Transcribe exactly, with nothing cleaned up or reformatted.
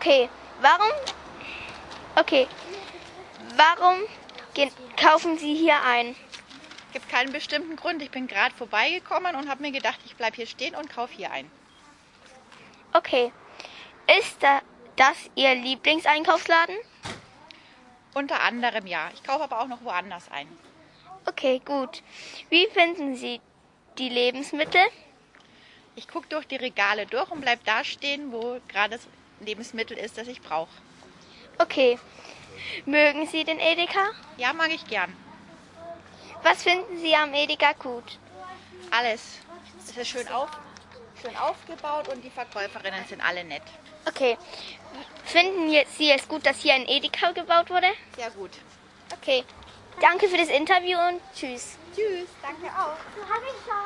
Okay, warum? Okay, warum gehen, kaufen Sie hier ein? Gibt keinen bestimmten Grund. Ich bin gerade vorbeigekommen und habe mir gedacht, ich bleibe hier stehen und kaufe hier ein. Okay, ist da, das Ihr Lieblingseinkaufsladen? Unter anderem ja. Ich kaufe aber auch noch woanders ein. Okay, gut. Wie finden Sie die Lebensmittel? Ich gucke durch die Regale durch und bleibe da stehen, wo gerade das Lebensmittel ist, das ich brauche. Okay, mögen Sie den Edeka? Ja, mag ich gern. Was finden Sie am Edeka gut? Alles. Es ist schön, auf, schön aufgebaut und die Verkäuferinnen sind alle nett. Okay, finden Sie es gut, dass hier ein Edeka gebaut wurde? Sehr gut. Okay, danke für das Interview und tschüss. Tschüss, danke auch.